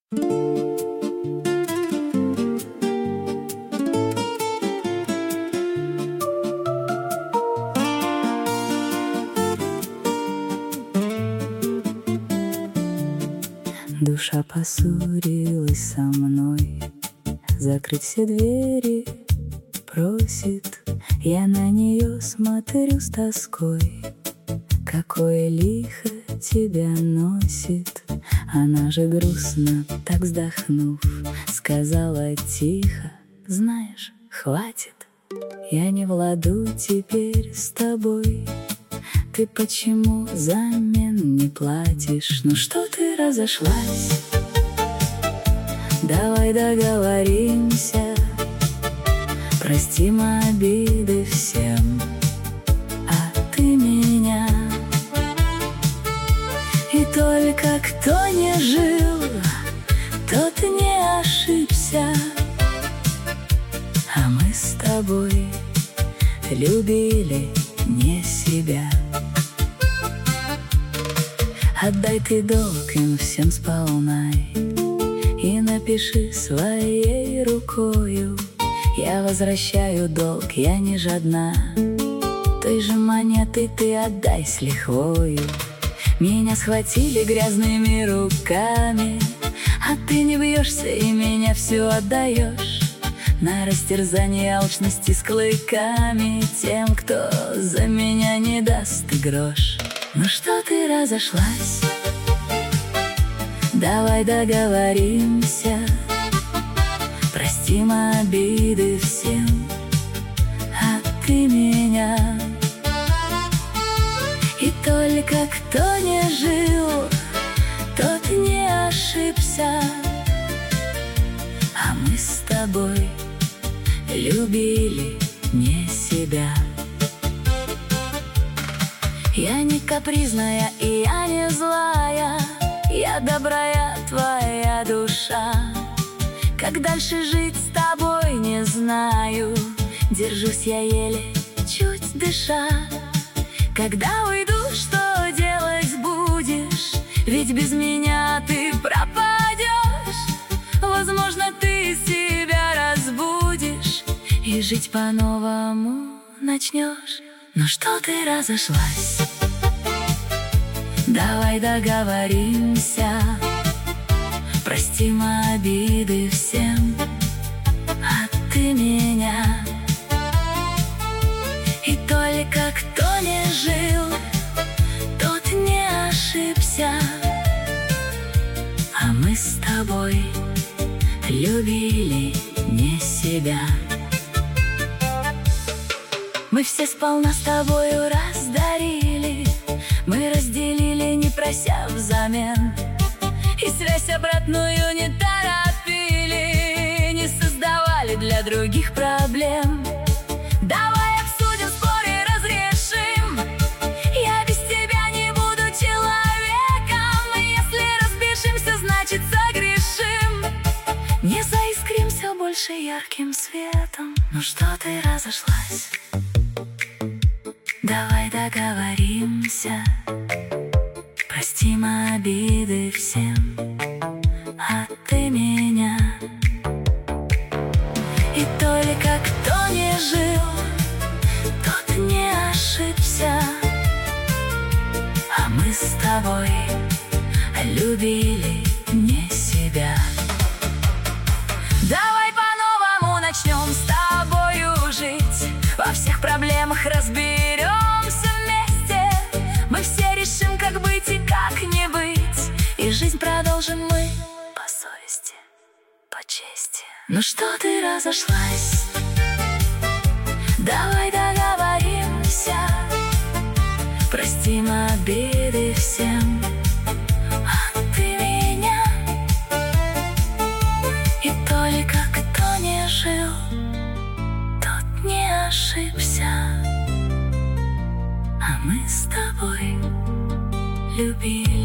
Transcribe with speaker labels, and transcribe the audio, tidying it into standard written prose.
Speaker 1: Душа поссорилась со мной, закрыть все двери просит. Я на нее смотрю с тоской. Какое лихо тебя носит. Она же грустно, так вздохнув, сказала тихо: знаешь, хватит, я не владу теперь с тобой. Ты почему взамен не платишь? Ну что ты разошлась? Давай договоримся, простим обиды всем, а ты меня. И только кто не жил, тот не ошибся. А мы с тобой любили не себя. Отдай ты долг им всем сполна и напиши своей рукою: я возвращаю долг, я не жадна. Той же монеты ты отдай с лихвою. Меня схватили грязными руками, а ты не бьешься и меня все отдаешь на растерзание алчности с клыками тем, кто за меня не даст и грош. Ну что ты разошлась? Давай договоримся, простим обиды всем, а ты меня. И только кто не жил, тот не ошибся. А мы с тобой любили не себя. Я не капризная и я не злая, я добрая твоя душа. Как дальше жить с тобой не знаю, держусь я еле, чуть дыша. Когда уйду, что делать будешь? Ведь без меня ты пропадешь. Возможно, ты себя разбудишь и жить по-новому начнешь. Но что ты разошлась? Давай договоримся, простим обиды всем, а ты меня. И только кто не жил, тот не ошибся. А мы с тобой любили не себя. Мы все сполна с тобою раздарили, мы разделили, не прося взамен, и связь обратную не торопили, не создавали для других проблем. Давай обсудим, спор и разрешим. Я без тебя не буду человеком. Если разбежимся, значит согрешим. Не заискримся больше ярким светом. Ну что ты разошлась? Давай договоримся, простим обиды всем, а ты меня. И только кто не жил, тот не ошибся. А мы с тобой любили не себя. Давай по-новому начнем с тобою жить, во всех проблемах разберемся вместе. Мы все решим, как быть и как не быть, и жизнь продолжим мы по совести, по чести. Ну что ты разошлась? Давай договоримся, простим обиды всем, а ты меня. И только кто не жил, тот не ошибся. А мы с тобой любили